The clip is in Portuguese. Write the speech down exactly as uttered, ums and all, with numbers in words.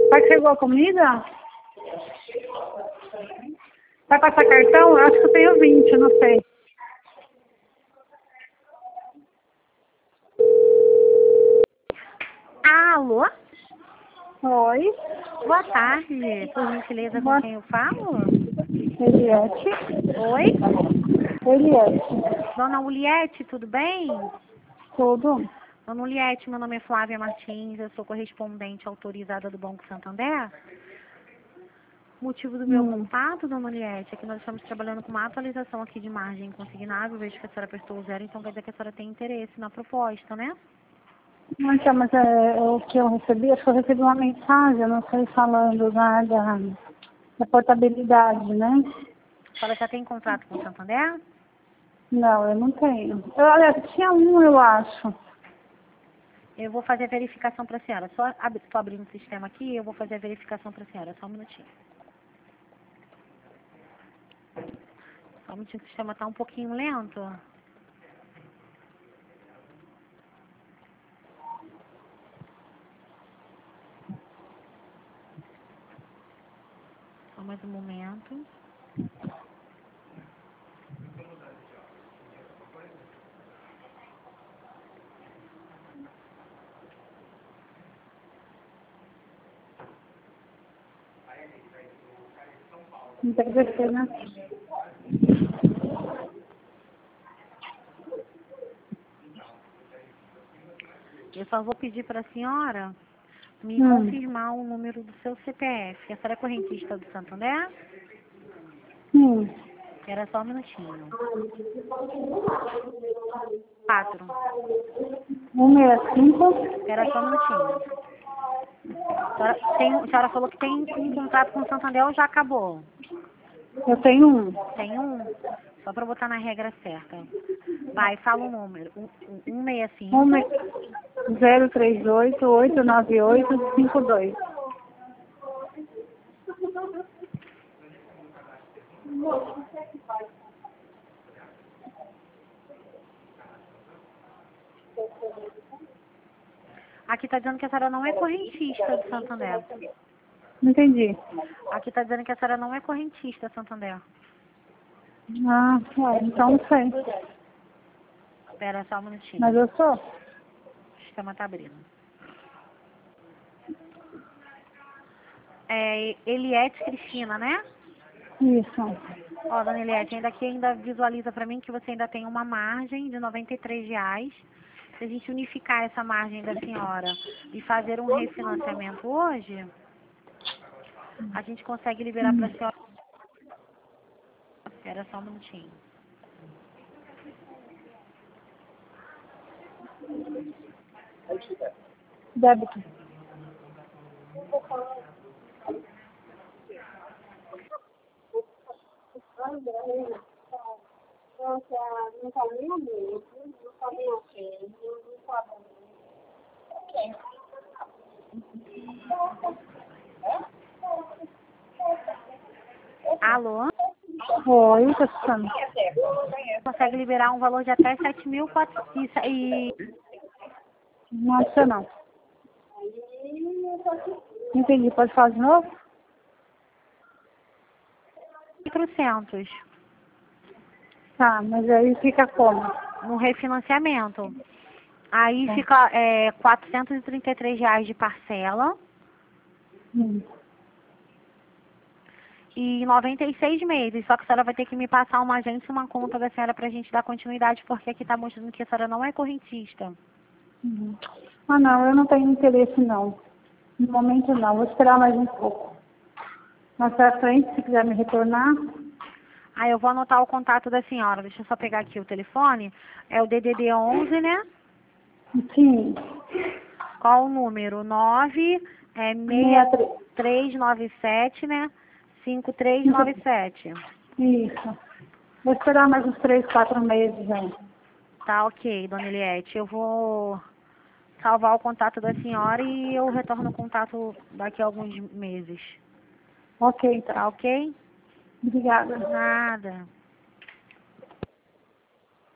Pai, chegou a comida? Vai passar cartão? Eu acho que eu tenho vinte, não sei. Alô? Oi. Boa tarde. Por gentileza, com Boa... quem eu falo? Eliette. Oi? Eliette. Dona Uliette, tudo bem? Tudo? Dona Uliette, meu nome é Flávia Martins, eu sou correspondente autorizada do Banco Santander. O motivo do meu Hum. contato, Dona Uliette, é que nós estamos trabalhando com uma atualização aqui de margem consignável. Vejo que a senhora apertou o zero, então quer dizer que a senhora tem interesse na proposta, né? Então, mas é, é o que eu recebi, acho que eu recebi uma mensagem, eu não sei, falando lá da, da portabilidade, né? A senhora já tem contrato com o Santander? Não, eu não tenho. Eu, olha, tinha um, eu acho. Eu vou fazer a verificação para a senhora. Só ab estou abrindo o sistema aqui e eu vou fazer a verificação para a senhora. Só um minutinho. Só um minutinho que o sistema está um pouquinho lento. Só mais um momento. Não tem que ser, né? Eu só vou pedir para a senhora me Hum. confirmar o número do seu C P F. A senhora é correntista do Santander? Hum. Era só um minutinho. Quatro. um seis cinco. Era só um minutinho. A senhora, tem, a senhora falou que tem um contrato com o Santander ou já acabou? Eu tenho um. Tem um? Só para botar na regra certa. Vai, fala o número. Um, um, um seis cinco. um zero três oito oito nove oito cinco dois. Aqui está dizendo que a senhora não é correntista do Santander. Não entendi. Aqui está dizendo que a senhora não é correntista, Santander. Ah, é, então não sei. Espera só um minutinho. Mas eu sou. O sistema está abrindo. É Eliette Cristina, né? Isso. Ó, dona Eliette, ainda aqui ainda visualiza para mim que você ainda tem uma margem de noventa e três reais. Se a gente unificar essa margem da senhora e fazer um refinanciamento hoje, a gente consegue liberar para a senhora. Espera só um minutinho. Débito. Alô? Oi, tá escutando? Consegue liberar um valor de até sete mil e quatrocentos e Nossa, não. Não entendi. Pode falar de novo? quatrocentos Tá, mas aí fica como? no refinanciamento. Aí Tá. fica é, quatrocentos e trinta e três reais de parcela Hum. e noventa e seis meses. Só que a senhora vai ter que me passar uma agência e uma conta da senhora pra gente dar continuidade, porque aqui tá mostrando que a senhora não é correntista. Uhum. Ah, não, eu não tenho interesse, não. No momento, não. Vou esperar mais um pouco. Mais pra frente, se quiser me retornar. Aí eu vou anotar o contato da senhora. Deixa eu só pegar aqui o telefone. É o D D D onze, né? Sim. Qual o número? nove é seis três nove sete, né? cinco três nove sete. Isso. Vou esperar mais uns três, quatro meses aí. Tá ok, dona Eliette. Eu vou salvar o contato da senhora e eu retorno o contato daqui a alguns meses. Ok, então. Tá ok? Obrigada. Nada.